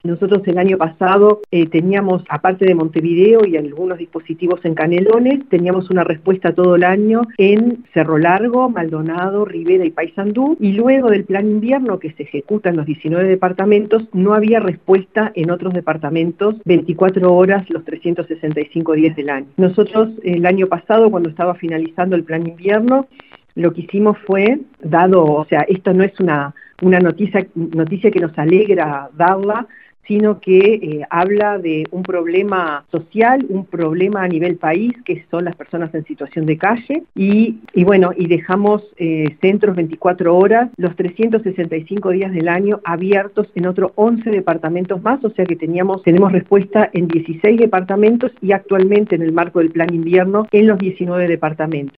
Nosotros el año pasado teníamos, aparte de Montevideo y algunos dispositivos en Canelones, teníamos una respuesta todo el año en Cerro Largo, Maldonado, Rivera y Paysandú, y luego del plan invierno que se ejecuta en los 19 departamentos, no había respuesta en otros departamentos 24 horas los 365 días del año. Nosotros el año pasado, cuando estaba finalizando el plan invierno, lo que hicimos fue, esto no es una noticia que nos alegra darla, sino que habla de un problema social, un problema a nivel país, que son las personas en situación de calle, y dejamos centros 24 horas, los 365 días del año abiertos en otros 11 departamentos más, o sea que tenemos respuesta en 16 departamentos y actualmente en el marco del plan invierno en los 19 departamentos.